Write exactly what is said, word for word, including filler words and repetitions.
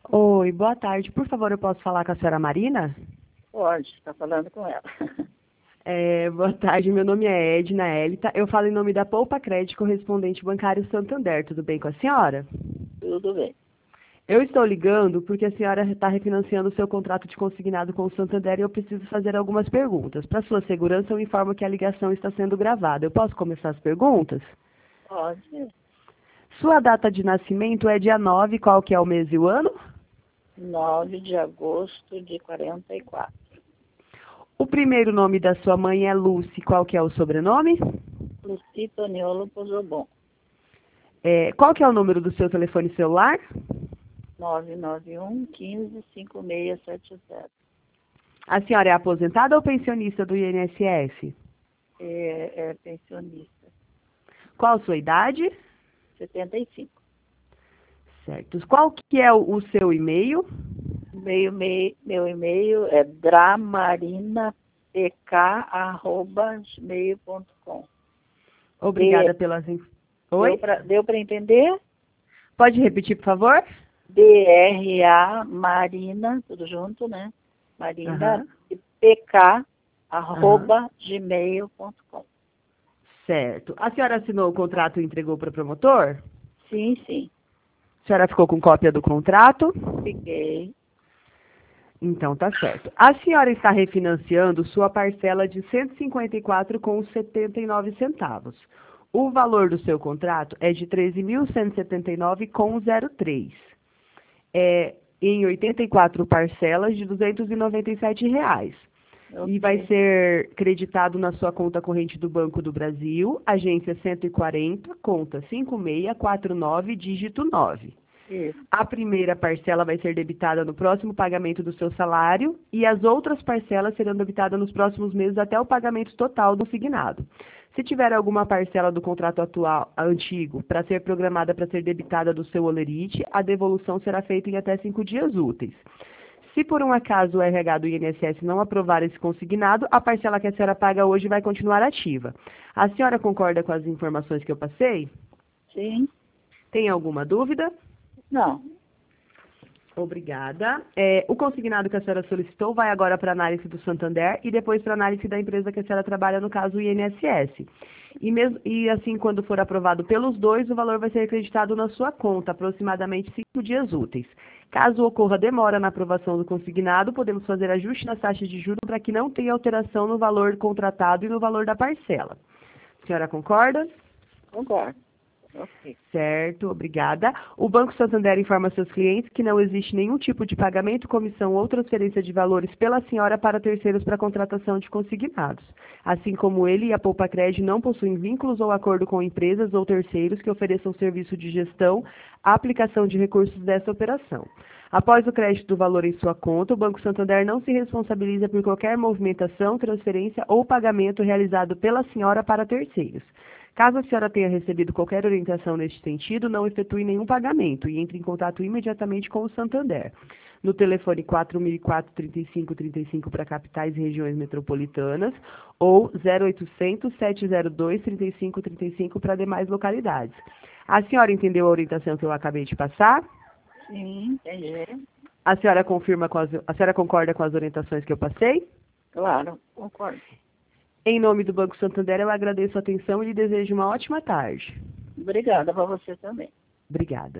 Oi, boa tarde. Por favor, eu posso falar com a senhora Marina? Pode, está falando com ela. É, boa tarde, meu nome é Edna Elita. Eu falo em nome da Poupa Crédito Correspondente Bancário Santander. Tudo bem com a senhora? Tudo bem. Eu estou ligando porque a senhora está refinanciando o seu contrato de consignado com o Santander e eu preciso fazer algumas perguntas. Para sua segurança, eu informo que a ligação está sendo gravada. Eu posso começar as perguntas? Pode. Sua data de nascimento é dia nove, qual que é o mês e o ano? nove de agosto de quarenta e quatro. O primeiro nome da sua mãe é Lucy, qual que é o sobrenome? Luci Toniolo Pozobon. É, qual que é o número do seu telefone celular? nove nove um, quinze, cinquenta e seis setenta. A senhora é aposentada ou pensionista do I N S S? É, é pensionista. Qual a sua idade? setenta e cinco. Certo. Qual que é o, o seu e-mail? Meu, meu, meu e-mail é dramarinapk arroba gmail ponto com. Obrigada pelas... inf- Oi? Deu para entender? Pode repetir, por favor? D R A Marina, tudo junto, né? Marina, Aham. pk, arroba gmail ponto com. Certo. A senhora assinou o contrato e entregou para o promotor? Sim, sim. A senhora ficou com cópia do contrato? Fiquei. Então, tá certo. A senhora está refinanciando sua parcela de cento e cinquenta e quatro reais e setenta e nove centavos. O valor do seu contrato é de treze mil cento e setenta e nove reais e zero três. É em oitenta e quatro parcelas de duzentos e noventa e sete reais. Okay. E vai ser creditado na sua conta corrente do Banco do Brasil, agência cento e quarenta, conta cinco seis quatro nove, dígito nove. Isso. A primeira parcela vai ser debitada no próximo pagamento do seu salário e as outras parcelas serão debitadas nos próximos meses até o pagamento total do consignado. Se tiver alguma parcela do contrato atual antigo para ser programada para ser debitada do seu holerite, a devolução será feita em até cinco dias úteis. Se por um acaso o R H do I N S S não aprovar esse consignado, a parcela que a senhora paga hoje vai continuar ativa. A senhora concorda com as informações que eu passei? Sim. Tem alguma dúvida? Não. Obrigada. É, o consignado que a senhora solicitou vai agora para a análise do Santander e depois para a análise da empresa que a senhora trabalha, no caso o I N S S. E, mesmo, e assim, quando for aprovado pelos dois, o valor vai ser acreditado na sua conta, aproximadamente cinco dias úteis. Caso ocorra demora na aprovação do consignado, podemos fazer ajuste nas taxas de juros para que não tenha alteração no valor contratado e no valor da parcela. A senhora concorda? Concordo. Ok. Certo, obrigada. O Banco Santander informa seus clientes que não existe nenhum tipo de pagamento, comissão ou transferência de valores pela senhora para terceiros para contratação de consignados. Assim como ele e a Poupa Crédito não possuem vínculos ou acordo com empresas ou terceiros que ofereçam serviço de gestão, aplicação de recursos dessa operação. Após o crédito do valor em sua conta, o Banco Santander não se responsabiliza por qualquer movimentação, transferência ou pagamento realizado pela senhora para terceiros. Caso a senhora tenha recebido qualquer orientação neste sentido, não efetue nenhum pagamento e entre em contato imediatamente com o Santander. No telefone quatro mil e quatro, trinta e cinco, trinta e cinco para capitais e regiões metropolitanas ou zero oitocentos, sete zero dois, trinta e cinco, trinta e cinco para demais localidades. A senhora entendeu a orientação que eu acabei de passar? Sim, entendi. A senhora confirma com as, a senhora concorda com as orientações que eu passei? Claro, concordo. Em nome do Banco Santander, eu agradeço a atenção e lhe desejo uma ótima tarde. Obrigada para você também. Obrigada.